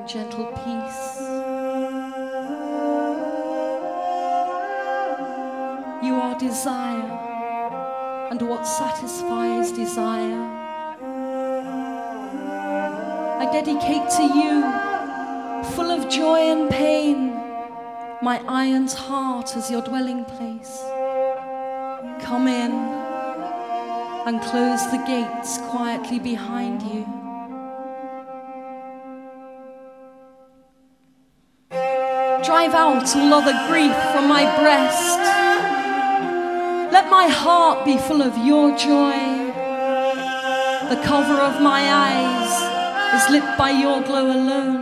gentle peace. You are desire, and what satisfies desire. I dedicate to you, full of joy and pain, my iron's heart as your dwelling place. Come in and close the gates quietly behind you. Drive out all other grief from my breast. Let my heart be full of your joy. The cover of my eyes is lit by your glow alone.